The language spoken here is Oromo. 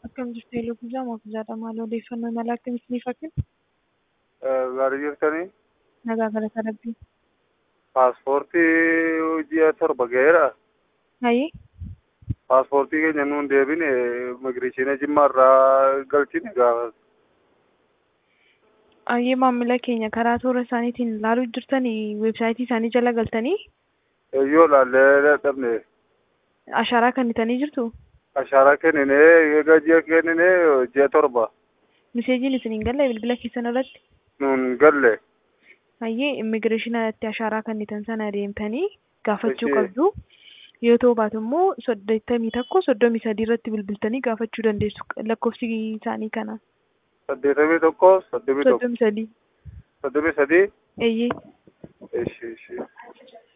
Akkam jirtu Eeloo Guyyaa Moofisaadha. Maal odeeffannoo mala akkamitti ni fakkin? Gaarii jirtanii Nagaa galata Rabbii. paaspoortii ji'a torba ga'eera. Hayii? Paaspoortii keenya nuun deebine immigireeshina jimmaarraa galchine gaafa. Ayyee maamila keenya karaa toora isaaniitiin ilaaluu jirtanii weebsaayitii isaanii jala galtanii Yoo laallee dadhabne ashaaraa kennitanii jirtu? ashaaraa kennine egaa ji'a kennine ji'a torba Miseejiin isin hin galle bilbila keessan irratti? nuun galle. Ayyee immigireeshinatti ashaaraa kennitan sana deemtanii gaafachuu Ishee. qabdu. Yoo ta'u baatu immoo 81 irratti bilbiltanii gaafachuu dandeessu. Lakkoofsi isaanii kana. 81 83 33. 83 Eeyyee. Ishi.